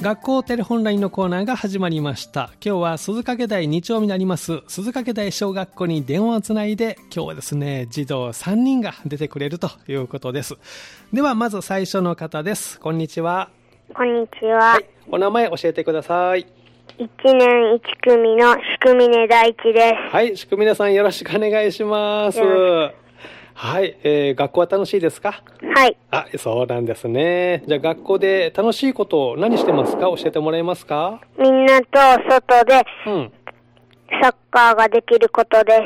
学校テレホンラインのコーナーが始まりました。今日は鈴掛台2丁目にあります鈴掛台小学校に電話をつないで、今日はですね、児童3人が出てくれるということです。ではまず最初の方です。こんにちは。 こんにちは。はい、 お名前教えてください。 1年1組の宿峰大地です。 はい、宿峰さんよろしくお願いします。はい、学校は楽しいですか？ はい。 そうなんですね。じゃあ学校で楽しいことを何してますか？教えてもらえますか？ みんなと外でサッカーができることです。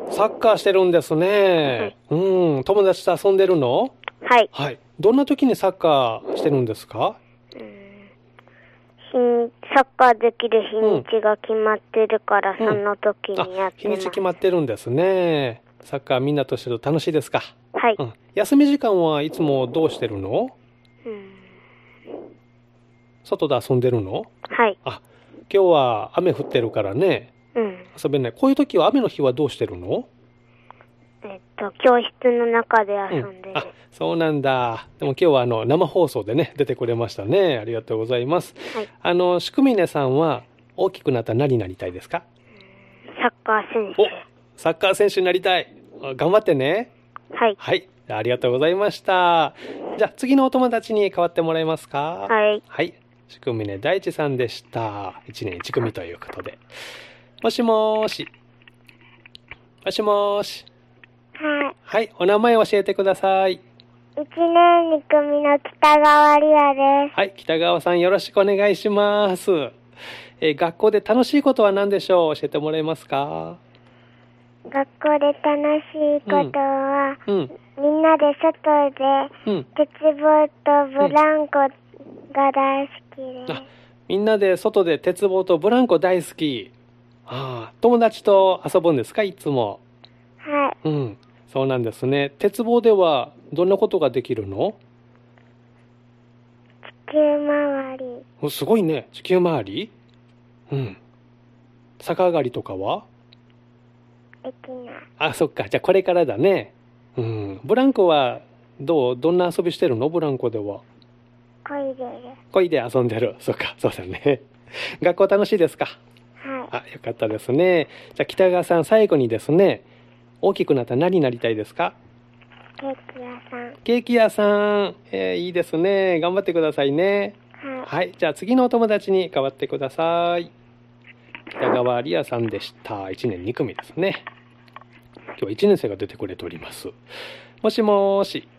サッカーしてるんですね。はい、友達と遊んでるの？ はい。 はい。どんな時にサッカーしてるんですか？ サッカーできる日にちが決まってるから、その時にやってます。 日にち決まってるんですね。サッカーみんなとしてると楽しいですか？ はい。 休み時間はいつもどうしてるの？外で遊んでるの？ はい。 今日は雨降ってるからね。遊べない。こういう時は雨の日はどうしてるの？ 教室の中で遊んでる。 そうなんだ。でも今日は生放送でね、出てくれましたね。ありがとうございます。はい、宿峰さんは大きくなったら何になりたいですか？ サッカー選手。 サッカー選手になりたい。頑張ってね。 はい。 はい。ありがとうございました。じゃあ次のお友達に代わってもらえますか？ はい。 はい。宿峰大地さんでした。1年1組ということで。もしもーし。もしもーし。 はい。 はい。お名前教えてください。 1年2組の北川理也です。 はい。北川さんよろしくお願いします。学校で楽しいことは何でしょう？教えてもらえますか？ 学校で楽しいことは、みんなで外で、鉄棒とブランコが大好きです。 みんなで外で鉄棒とブランコ大好き。友達と遊ぶんですか？いつも。 はい。 そうなんですね。鉄棒ではどんなことができるの？ 地球回り。 すごいね。地球回り？逆上がりとかは？ できない。 そっか。じゃあこれからだね。ブランコはどんな遊びしてるの？ブランコでは。漕いで遊んでる。そっか。そうだね。学校楽しいですか？ はい。 よかったですね。じゃあ北川さん、最後にですね、大きくなったら何になりたいですか？ ケーキ屋さん。 ケーキ屋さん。いいですね。頑張ってくださいね。はい。じゃあ次のお友達に代わってください。北川理也さんでした。1年2組ですね。今日は1年生が出てくれております。もしもーし。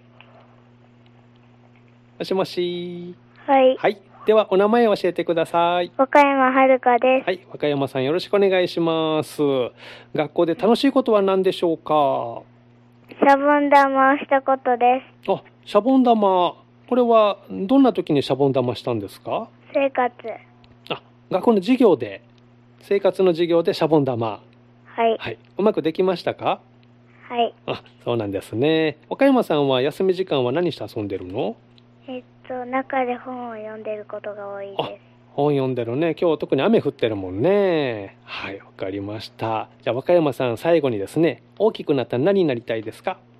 もしもし。 はい。 はい。ではお名前を教えてください。 若山遥です。 はい。若山さんよろしくお願いします。学校で楽しいことは何でしょうか？ シャボン玉をしたことです。 シャボン玉。これはどんな時にシャボン玉したんですか？ 生活。 学校の授業で、生活の授業でシャボン玉。 はい。 はい。うまくできましたか？ はい。 そうなんですね。若山さんは休み時間は何して遊んでるの？ 中で本を読んでることが多いです。 本読んでるね。今日特に雨降ってるもんね。はい、わかりました。じゃあ若山さん、最後にですね、大きくなったら何になりたいですか？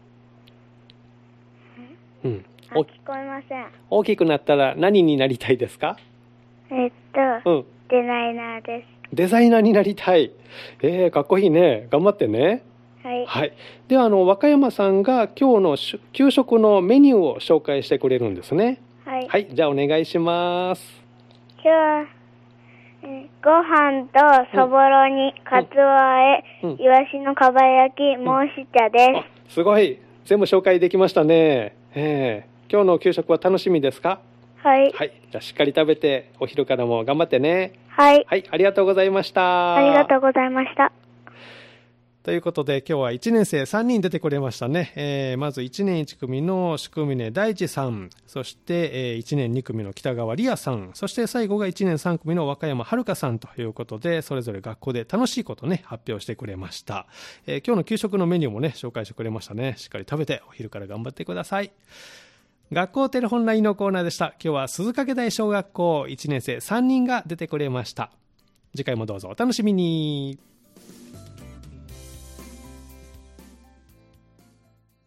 聞こえません。 大きくなったら何になりたいですか？ デザイナーです。 デザイナーになりたい。かっこいいね。頑張ってね。 はい。 はい。では若山さんが今日の給食のメニューを紹介してくれるんですね。 はい。 はい。じゃあお願いします。 今日は、ご飯とそぼろにかつおあえ、いわしのかば焼き、申し茶です。 すごい。全部紹介できましたね。今日の給食は楽しみですか？ はい。 はい。じゃあしっかり食べて、お昼からも頑張ってね。 はい。 はい。ありがとうございました。 ありがとうございました。 ということで今日は1年生3人出てくれましたね。まず1年1組の宿峰大地さん、そして、1年2組の北川理也さん、そして最後が1年3組の若山遥さんということで、それぞれ学校で楽しいことね発表してくれました。今日の給食のメニューもね紹介してくれましたね。しっかり食べてお昼から頑張ってください。学校テレホンラインのコーナーでした。今日は鈴掛台小学校1年生3人が出てくれました。次回もどうぞお楽しみに。